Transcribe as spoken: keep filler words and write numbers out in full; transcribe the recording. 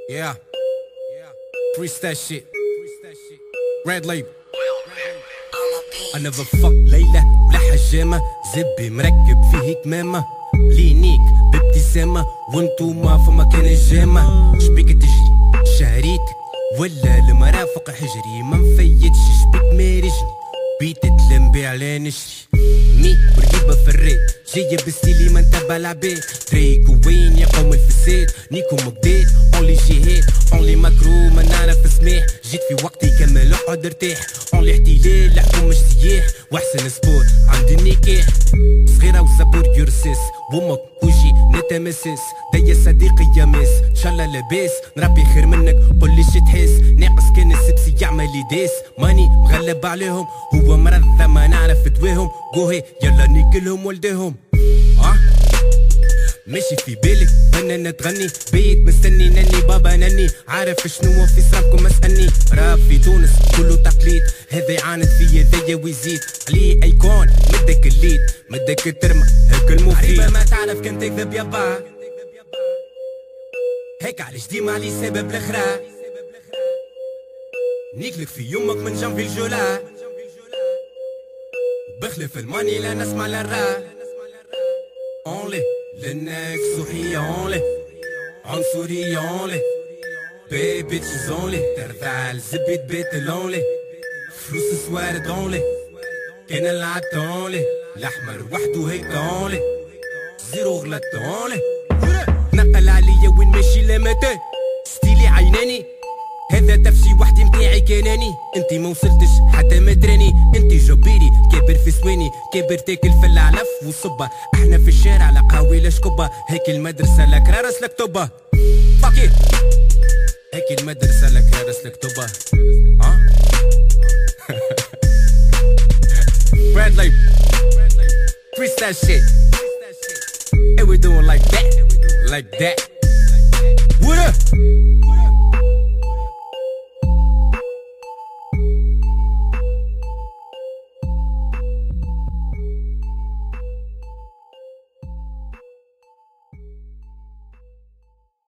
Yeah. Freestyle shit. Red label. I never fuck ليلى ولا حجامة، زبي مركب فيه كمامة، لينيك بابتسامة وانتوما فما كان الجامة. شبيك تجري شهريتك ولا المرافق حجري، ما مفيتش شبيك مارجني، بيت تلمبي على نشري مي ورقيبة في الريت، جاية بستيلي ما نتبع العباد. دريك وين يقوم الفساد، نيكو مقداد اونلي جهاد، اونلي ماكرو ما نعرف سماح، جيت في وقتي كمل اقعد ارتاح، اونلي احتلال لحكم مش سياح، واحسن سبور عندي النكاح. صغيرة وصبور يرسس وامك وجي نتمسس، ديا صديقي يا ماس ان شاء الله لاباس، نربي خير منك قولي شي تحس، ناقص كان السبسي يعمل يداس، ماني مغلب عليهم هو مرضى ما نعرف دواهم، قوهي يلا ناكلهم ولدهم. اه ماشي في بالك فنانة تغني، بيت مستني نني بابا نني، عارف شنو في صرفكم اسألني، راب في تونس كله تقليد، هذا يعاند فيا ذايا ويزيد عليه ايكون، مدك الليد مدك الترمى هيك المفيد، عريبة ما تعرف كان تكذب يابا، هيك علاش ديما علي سبب الاخرى، نيكلك في يمك من جنبي الجولا، بخلف الماني لا نسمع للرا، اونلي للناس صحية اونلي، عنصرية اونلي، باي بيتشز اونلي، ترفع الزبي تبيت الاونلي، فلوس سوارد اونلي، كان العدت اونلي، الاحمر وحده هيك اونلي، زيرو غلط اونلي، نقل عليا وين ماشي لمتى، ستيلي عيناني، هذا تفشي وحدي متاعي كاناني، انتي ما وصلتش حتى ما تراني، انتي جبيري كابر في سواني، كابر تاكل في العلف والصبة، احنا في الشارع لقاوي لشكبة، هيك المدرسة لك رارس لك طبة، فاكي هيك المدرسة لك رارس لك طبة. ها Red label, freestyle shit, and we doing like that, like that. What up?